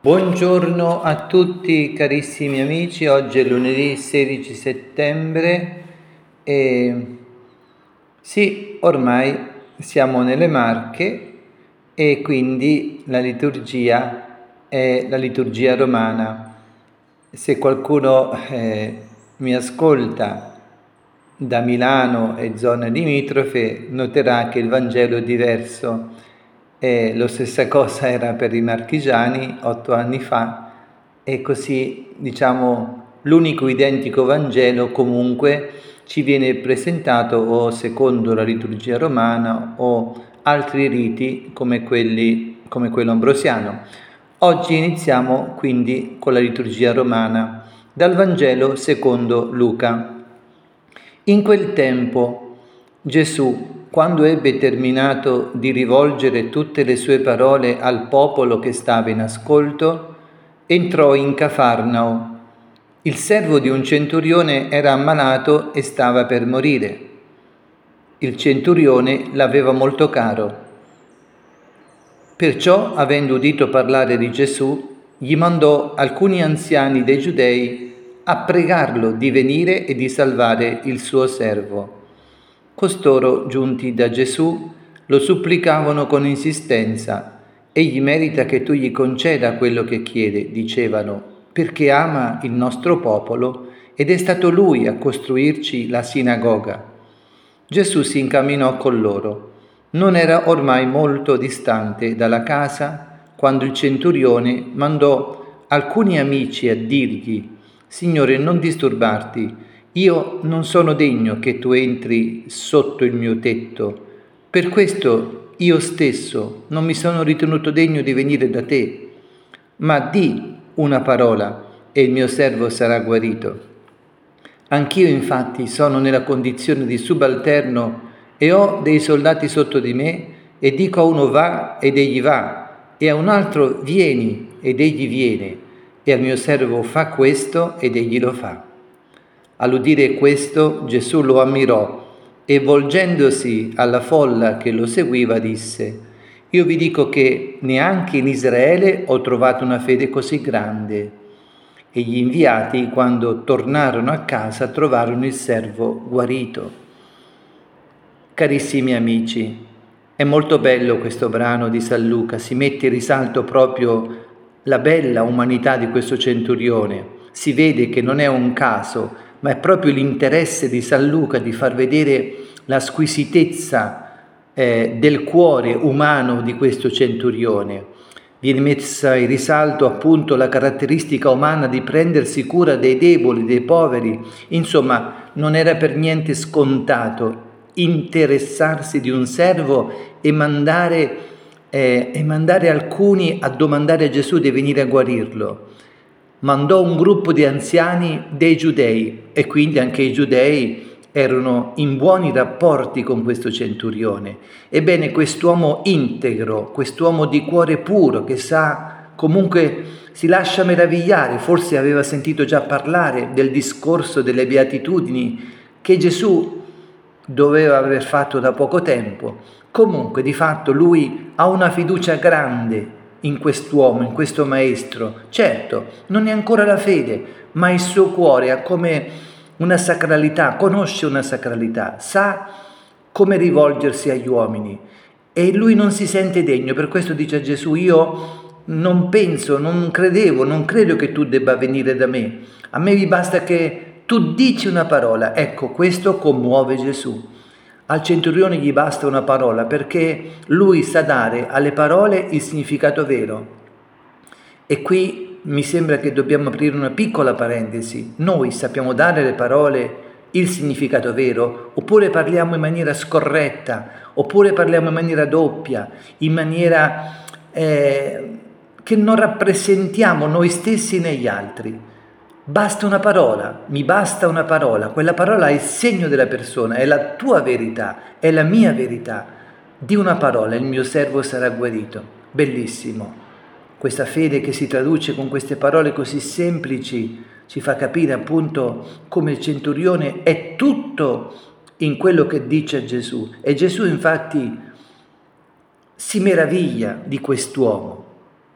Buongiorno a tutti carissimi amici, oggi è lunedì 16 settembre e sì, ormai siamo nelle Marche e quindi la liturgia è la liturgia romana. Se qualcuno mi ascolta da Milano e zone limitrofe noterà che il Vangelo è diverso. Lo stessa cosa era per i marchigiani 8 anni fa e così l'unico identico Vangelo comunque ci viene presentato o secondo la liturgia romana o altri riti come quello ambrosiano. Oggi iniziamo quindi con la liturgia romana dal Vangelo secondo Luca. In quel tempo Gesù, quando ebbe terminato di rivolgere tutte le sue parole al popolo che stava in ascolto, entrò in Cafarnao. Il servo di un centurione era ammalato e stava per morire. Il centurione l'aveva molto caro. Perciò, avendo udito parlare di Gesù, gli mandò alcuni anziani dei Giudei a pregarlo di venire e di salvare il suo servo. Costoro, giunti da Gesù, lo supplicavano con insistenza. Egli merita che tu gli conceda quello che chiede, dicevano, perché ama il nostro popolo ed è stato lui a costruirci la sinagoga. Gesù si incamminò con loro. Non era ormai molto distante dalla casa quando il centurione mandò alcuni amici a dirgli: Signore, non disturbarti, io non sono degno che tu entri sotto il mio tetto. Per questo io stesso non mi sono ritenuto degno di venire da te. Ma di una parola e il mio servo sarà guarito. Anch'io infatti sono nella condizione di subalterno e ho dei soldati sotto di me e dico a uno va ed egli va e a un altro vieni ed egli viene e al mio servo fa questo ed egli lo fa. All'udire questo Gesù lo ammirò e volgendosi alla folla che lo seguiva disse: Io vi dico che neanche in Israele ho trovato una fede così grande. E gli inviati, quando tornarono a casa, trovarono il servo guarito. Carissimi amici, è molto bello questo brano di San Luca, si mette in risalto proprio la bella umanità di questo centurione. Si vede che non è un caso, ma è proprio l'interesse di San Luca di far vedere la squisitezza del cuore umano di questo centurione. Viene messa in risalto appunto la caratteristica umana di prendersi cura dei deboli, dei poveri. Insomma, non era per niente scontato interessarsi di un servo e mandare alcuni a domandare a Gesù di venire a guarirlo. Mandò un gruppo di anziani dei Giudei e quindi anche i Giudei erano in buoni rapporti con questo centurione. Ebbene, quest'uomo integro, quest'uomo di cuore puro, che sa, comunque si lascia meravigliare, forse aveva sentito già parlare del discorso delle beatitudini che Gesù doveva aver fatto da poco tempo. Comunque, di fatto, lui ha una fiducia grande in quest'uomo, in questo maestro. Certo, non è ancora la fede, ma il suo cuore ha come una sacralità, conosce una sacralità, sa come rivolgersi agli uomini e lui non si sente degno. Per questo dice a Gesù: io non penso, non credo che tu debba venire da me. A me mi basta che tu dici una parola. Ecco, questo commuove Gesù. Al centurione gli basta una parola perché lui sa dare alle parole il significato vero. E qui mi sembra che dobbiamo aprire una piccola parentesi. Noi sappiamo dare alle parole il significato vero, oppure parliamo in maniera scorretta, oppure parliamo in maniera doppia, in maniera che non rappresentiamo noi stessi né gli altri. Basta una parola, mi basta una parola, quella parola è il segno della persona, è la tua verità, è la mia verità. Di una parola il mio servo sarà guarito. Bellissimo. Questa fede che si traduce con queste parole così semplici ci fa capire appunto come il centurione è tutto in quello che dice a Gesù. E Gesù infatti si meraviglia di quest'uomo.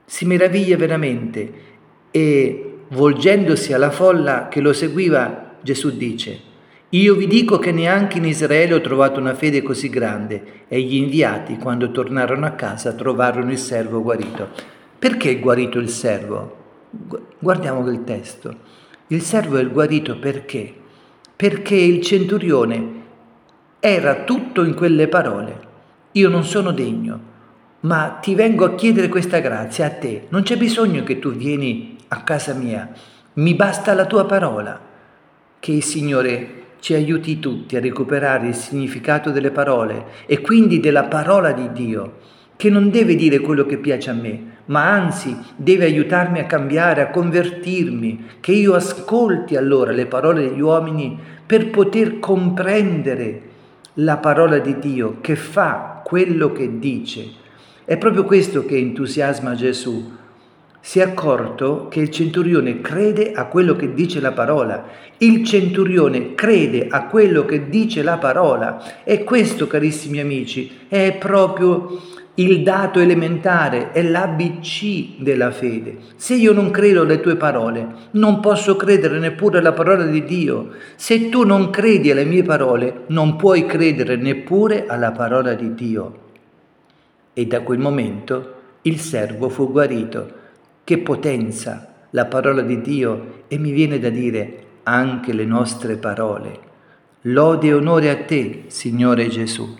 si meraviglia veramente e, volgendosi alla folla che lo seguiva, Gesù dice: io vi dico che neanche in Israele ho trovato una fede così grande. E gli inviati, quando tornarono a casa, trovarono il servo guarito. Perché è guarito il servo? Guardiamo il testo. Il servo è guarito perché? Perché il centurione era tutto in quelle parole. Io non sono degno, ma ti vengo a chiedere questa grazia a te. Non c'è bisogno che tu vieni a casa mia, mi basta la tua parola. Che il Signore ci aiuti tutti a recuperare il significato delle parole e quindi della parola di Dio, che non deve dire quello che piace a me, ma anzi deve aiutarmi a cambiare, a convertirmi, che io ascolti allora le parole degli uomini per poter comprendere la parola di Dio che fa quello che dice. È proprio questo che entusiasma Gesù. Si è accorto che il centurione crede a quello che dice la parola. Il centurione crede a quello che dice la parola. E questo, carissimi amici, è proprio il dato elementare, è l'ABC della fede. Se io non credo alle tue parole, non posso credere neppure alla parola di Dio. Se tu non credi alle mie parole, non puoi credere neppure alla parola di Dio. E da quel momento il servo fu guarito. Che potenza la parola di Dio, e mi viene da dire anche le nostre parole. Lode e onore a te, Signore Gesù.